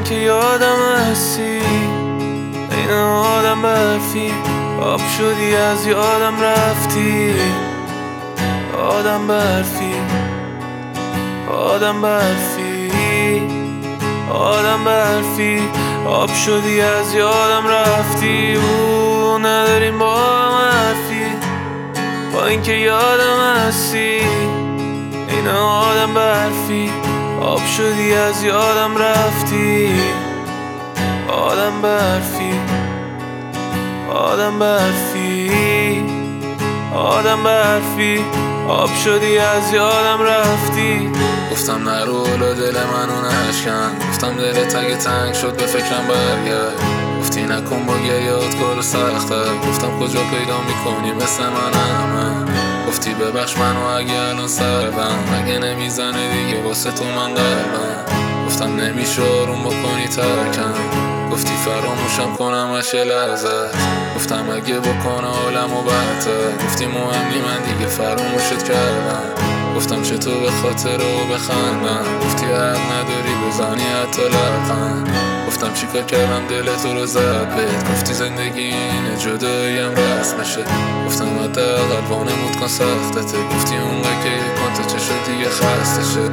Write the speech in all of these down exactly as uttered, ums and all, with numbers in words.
اینکه یادم هستی این آدم برفی، آب شدی از یادم رفتی. آدم برفی آدم برفی آدم برفی، آب شدی از یادم رفتی. او نداریم با هم حرفی، با اینکه یادم هستی این آدم برفی، آب شدی از یادم رفتی. آدم برفی آدم برفی آدم برفی، آب شدی از یادم رفتی. گفتم نرو اولو دل منو نشکن، گفتم دلت اگه تنگ شد به فکرم برگرد. گفتی نکن با گریات کارو سخته، گفتم کجا پیدا میکنی مثل منم. گفتی ببخش منو اگه الان سردم، اگه نمیزنه دیگه واسه تو من قلبم. گفتم نمیشه آروم بکنی ترکم، گفتی فراموشم کنم از یه لحظه. گفتم اگه بکنه حالمو بدتر، گفتی مهمی من دیگه فراموشت کردم. گفتم چطور به خاطر و بخندم، گفتی حق نداری بزنی حتی لبخند. گفتم چیکار کردم دل تو رو زد بهت، گفتی زندگی اینه جداییم رسمشه. گفتم حداقل وانمود کن سختته، گفتی اونقدر که کن تا چه شد دیگه خسته شد.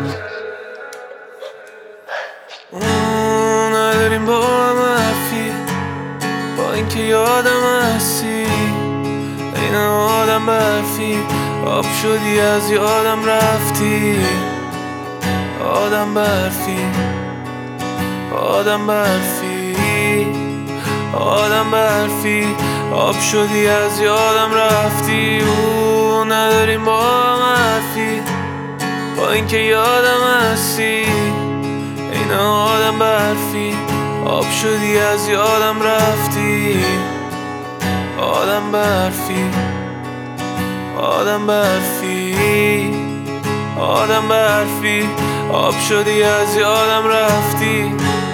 نداریم با هم حرفی، با اینکه یادم هستی این آدم برفی، آب شدی از یادم رفتی. آدم برفی آدم برفی آدم برفی، آب شدی از یادم رفتی. او نداریم با هم حرفی، با اینکه یادم هستی این آدم برفی، آب شدی از یادم رفتی. آدم برفی آدم برفی آدم برفی، آب شدی از یادم رفتی.